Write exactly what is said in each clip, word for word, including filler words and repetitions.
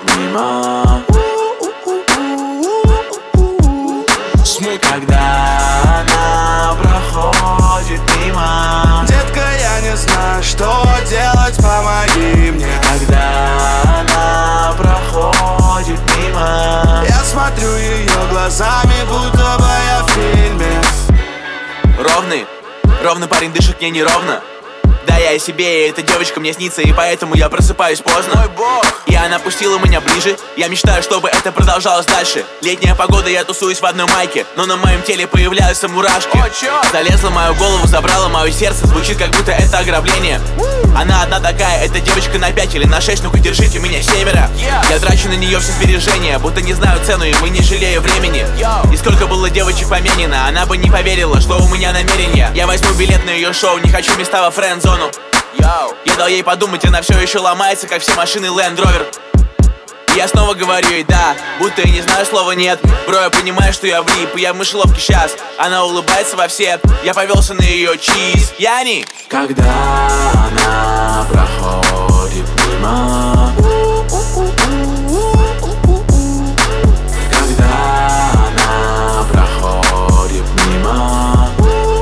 мимо. Когда она проходит мимо. Детка, я не знаю, что делать, помоги мне. Когда она проходит мимо. Я смотрю ее глазами, будто бы я в фильме. Ровный, ровный парень дышит мне неровно. Да, я и себе, и эта девочка мне снится, и поэтому я просыпаюсь поздно. Мой бог! И она пустила меня ближе. Я мечтаю, чтобы это продолжалось дальше. Летняя погода, я тусуюсь в одной майке, но на моем теле появляются мурашки. О, чёрт! Залезла в мою голову, забрала мое сердце. Звучит, как будто это ограбление. Она одна такая, эта девочка на пять или на шесть. Ну-ка, держите меня семеро. Yeah. Я трачу на нее все сбережения, будто не знаю цену, и мы не жалею времени. Yo. И сколько было девочек поменено, она бы не поверила, что у меня намерение. Я возьму билет на ее шоу, не хочу места во френд-зону. Йоу. Я дал ей подумать, она все еще ломается, как все машины Land Rover. И я снова говорю ей да, будто и не знаю слова нет. Бро, я понимаю, что я влип, и я в мышеловке сейчас. Она улыбается во все, я повелся на ее чиз. Яни! Когда она проходит мимо. Когда она проходит мимо.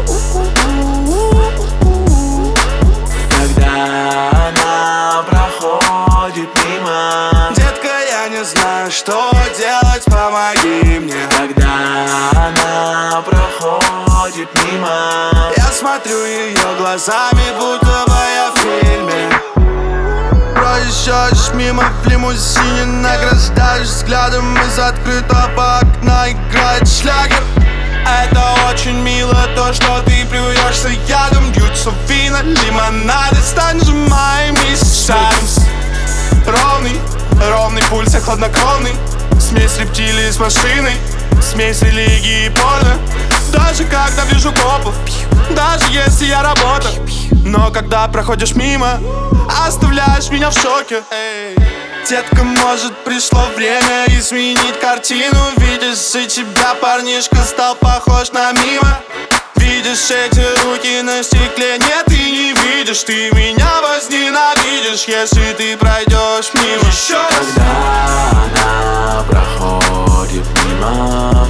Когда она проходит мимо. Детка, я не знаю, что делать, помоги мне. Когда она проходит мимо. Я смотрю ее глазами, будто бы я в фильме. Проезжаешь мимо в лимузине, награждаешь взглядом из открытого окна, играет шлягер. Это очень мило, то, что ты плюешься ядом. Бьются вина, лимонады, стань же моими Адамс. Ровный, ровный пульс, я хладнокровный. Смесь рептилий с машиной, смесь религии и порно. Даже когда вижу копов, даже если я работаю. Но когда проходишь мимо, оставляешь меня в шоке. Эй. Детка, может, пришло время изменить картину. Видишь, и тебя парнишка стал похож на мимо. Видишь эти руки на стекле? Нет, ты не видишь. Ты меня возненавидишь, если ты пройдешь мимо. Еще раз. Когда она проходит мимо.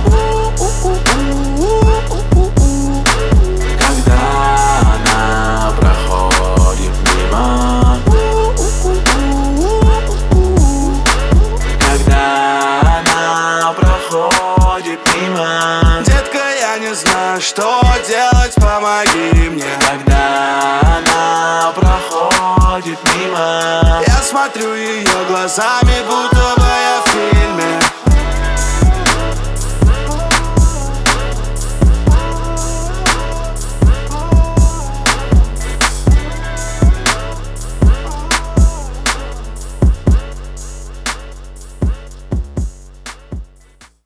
Когда она проходит мимо. Когда она проходит мимо. Детка, я не знаю, что делать, помоги мне. Когда она проходит мимо. Я смотрю ее глазами, будто